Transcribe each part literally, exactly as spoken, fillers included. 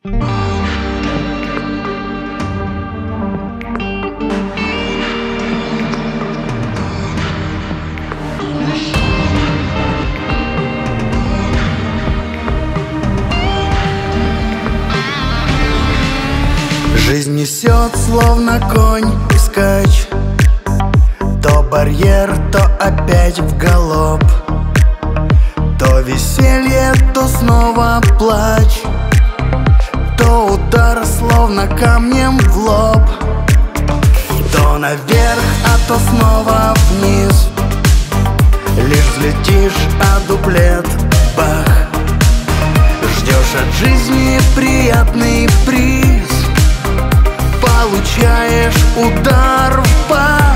Жизнь несет, словно конь и скач, то барьер, то опять в галоп, то веселье, то снова плач, то удар, словно камнем в лоб, то наверх, а то снова вниз. Лишь взлетишь, а дуплет бах. Ждешь от жизни приятный приз, получаешь удар в пах.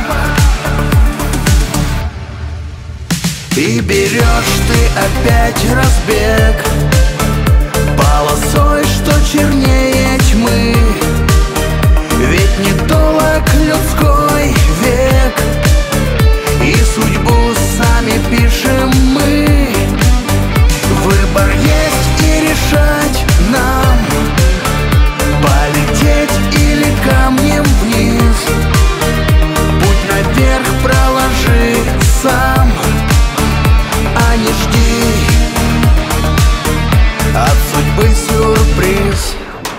И берешь ты опять разбег полосой, что чернее тьмы. Ведь недолог людской век, и судьбу сами пишем мы. Выбор есть и решать нам, полететь или камнем вниз. Путь наверх проложи сам, а не жди от судьбы сюрприз.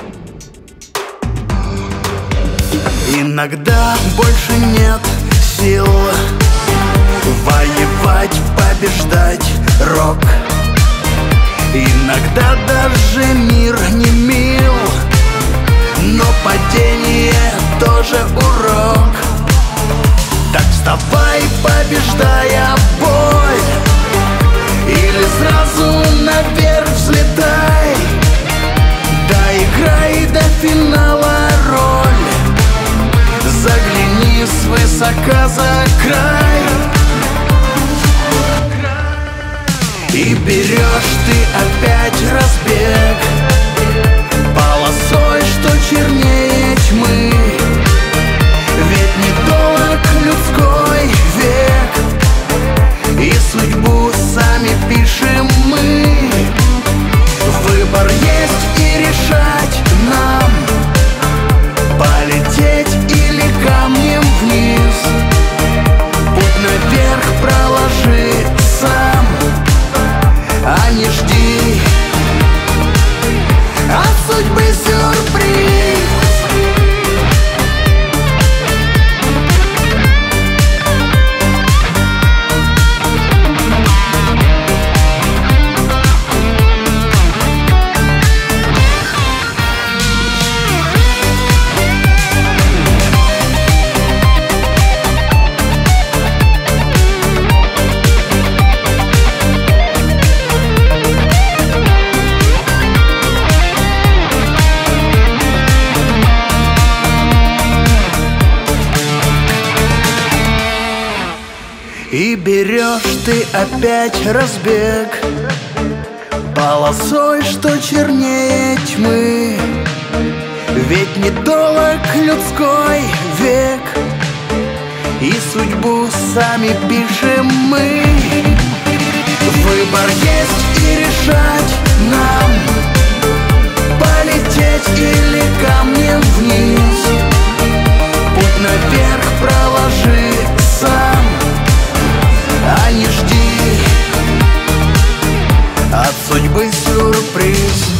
Иногда больше нет сил воевать, побеждать рок. Иногда даже мир не мил, но падение тоже урок. Так вставай, побеждая боль, или сразу наверх взлетай. Доиграй до финала роль, загляни свысока за край. И берешь ты опять разбег полосой, что чернее тьмы. Ведь недолог людской век, и судьбу сами пишем мы. Выбор есть и решать нам, полететь или камнем вниз. Путь наверх проложи сам, а не жди от судьбы сюрприз. И берешь ты опять разбег полосой, что чернее тьмы. Ведь недолог людской век, и судьбу сами пишем мы. Выбор есть и решать нам, полететь или камнем вниз. Путь наверх проложи сам, а не жди от судьбы сюрприз.